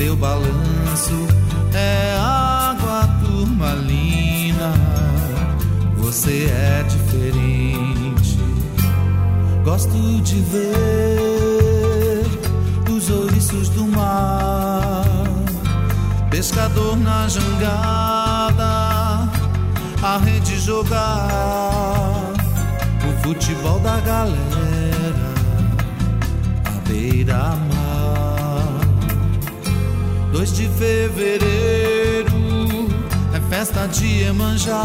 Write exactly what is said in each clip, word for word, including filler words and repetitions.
teu balanço é água turmalina. Você é diferente. Gosto de ver os ouriços do mar, pescador na jangada, a rede jogar, o futebol da galera, à beira-mar. Dois de fevereiro é festa de Iemanjá.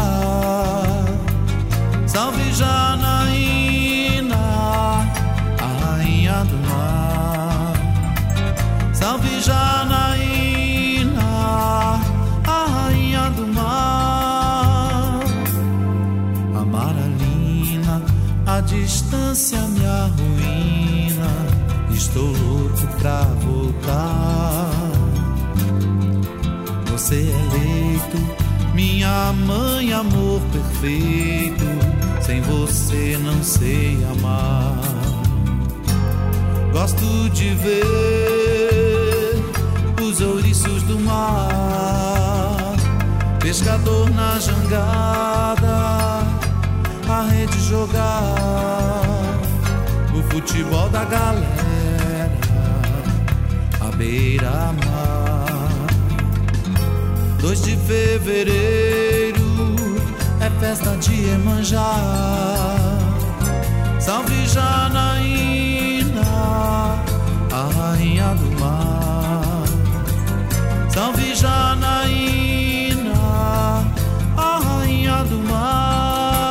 Salve Janaína, a rainha do mar. Salve Janaína, a rainha do mar. Amaralina, a distância me arruína. Estou louco pra voltar. Você é leito, minha mãe, amor perfeito. Sem você não sei amar. Gosto de ver os ouriços do mar, pescador na jangada, a rede jogar, o futebol da galera, à beira-mar. Dois de fevereiro é festa de Iemanjá. Salve Janaína, a rainha do mar. Salve Janaína, a rainha do mar.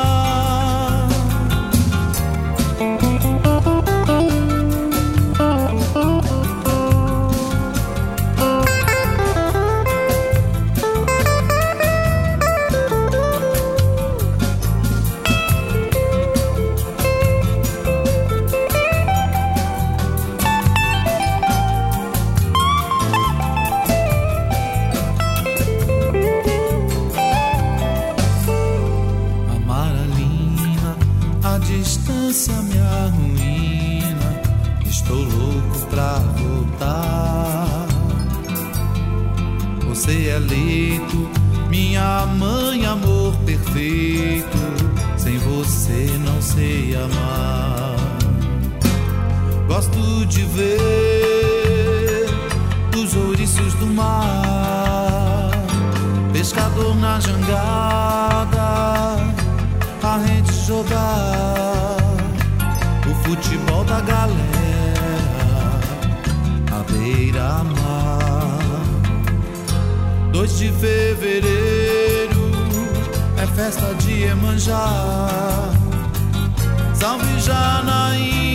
Me arruína, estou louco pra voltar. Você é leito, minha mãe, amor perfeito. Sem você não sei amar. Gosto de ver os ouriços do mar, pescador na jangada, a rede jogar, o futebol da galera, à beira-mar. Dois de fevereiro é festa de Iemanjá. Salve Janaína,